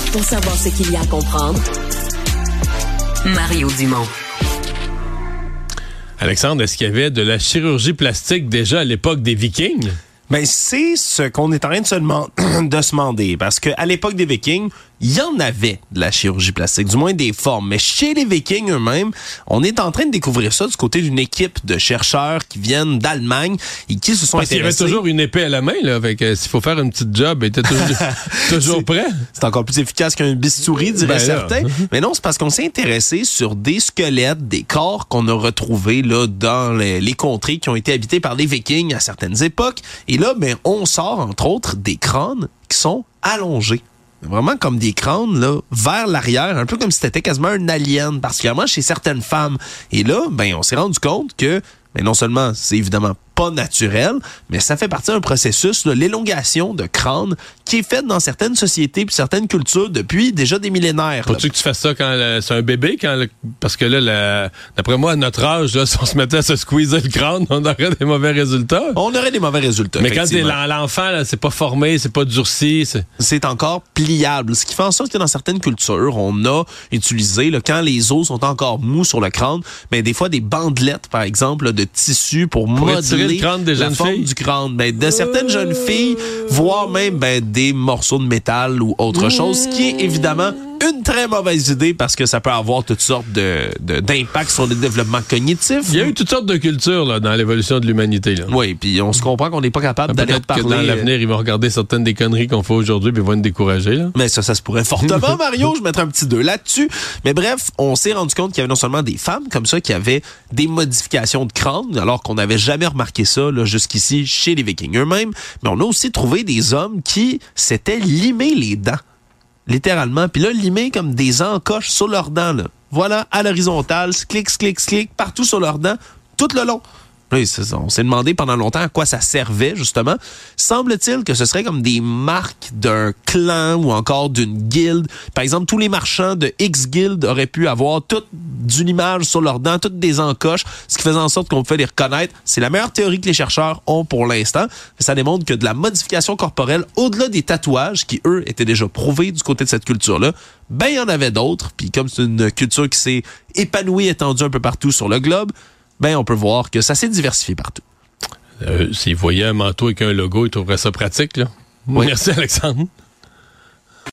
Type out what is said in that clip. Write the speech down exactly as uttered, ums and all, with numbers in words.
Pour savoir ce qu'il y a à comprendre, Mario Dumont. Alexandre, est-ce qu'il y avait de la chirurgie plastique déjà à l'époque des Vikings? Ben, c'est ce qu'on est en train de se, demand- de se demander. Parce qu'à l'époque des Vikings, il y en avait de la chirurgie plastique, du moins des formes. Mais chez les Vikings eux-mêmes, on est en train de découvrir ça du côté d'une équipe de chercheurs qui viennent d'Allemagne et qui se sont Parce intéressés. qu'il y avait toujours une épée à la main, là, avec euh, s'il faut faire une petite job, il était toujours, toujours prêt. C'est encore plus efficace qu'un bistouri, dirait Ben certains. Mais non, c'est parce qu'on s'est intéressé sur des squelettes, des corps qu'on a retrouvés là dans les, les contrées qui ont été habitées par les Vikings à certaines époques. Et là, ben, on sort, entre autres, des crânes qui sont allongés. Vraiment comme des crânes là vers l'arrière, un peu comme si c'était quasiment un alien, particulièrement chez certaines femmes. Et là, ben on s'est rendu compte que ben, non seulement c'est évidemment pas naturel, mais ça fait partie d'un processus, là, l'élongation de crâne qui est faite dans certaines sociétés puis certaines cultures depuis déjà des millénaires. Faut-tu que tu fasses ça quand le, c'est un bébé? Quand le, parce que là, la, d'après moi, à notre âge, là, si on se mettait à se squeezer le crâne, on aurait des mauvais résultats. On aurait des mauvais résultats. Mais quand t'es l'enfant, là, c'est pas formé, c'est pas durci. C'est... c'est encore pliable. Ce qui fait en sorte que dans certaines cultures, on a utilisé, là, quand les os sont encore mous sur le crâne, ben, des fois des bandelettes, par exemple, là, de tissu pour, pour modeler le crâne des la jeunes forme filles. du crâne. Ben, de certaines jeunes filles, voire même ben, des morceaux de métal ou autre chose, ce qui est évidemment une très mauvaise idée parce que ça peut avoir toutes sortes de, de, d'impacts sur le développement cognitif. Il y a eu toutes sortes de cultures là, dans l'évolution de l'humanité. Là. Oui, puis on se comprend qu'on n'est pas capable ah, d'aller reparler. Peut-être que dans l'avenir, ils vont regarder certaines des conneries qu'on fait aujourd'hui puis ils vont nous décourager. Là. Mais ça, ça se pourrait fortement, Mario. Je mettrais un petit deux là-dessus. Mais bref, on s'est rendu compte qu'il y avait non seulement des femmes comme ça qui avaient des modifications de crâne, alors qu'on n'avait jamais remarqué ça là, jusqu'ici chez les Vikings eux-mêmes. Mais on a aussi trouvé des hommes qui s'étaient limés les dents. Littéralement. Puis là, limés comme des encoches sur leurs dents. Là. Voilà, à l'horizontale, clic, clic, clic, partout sur leurs dents, tout le long. Là, on s'est demandé pendant longtemps à quoi ça servait, justement. Semble-t-il que ce serait comme des marques d'un clan ou encore d'une guilde. Par exemple, tous les marchands de X Guild auraient pu avoir toute d'une image sur leurs dents, toutes des encoches, ce qui faisait en sorte qu'on pouvait les reconnaître. C'est la meilleure théorie que les chercheurs ont pour l'instant. Ça démontre que de la modification corporelle, au-delà des tatouages, qui, eux, étaient déjà prouvés du côté de cette culture-là, ben, il y en avait d'autres. Puis comme c'est une culture qui s'est épanouie, étendue un peu partout sur le globe, ben on peut voir que ça s'est diversifié partout. Euh, s'ils voyaient un manteau avec un logo, ils trouveraient ça pratique, là. Oui. Merci, Alexandre.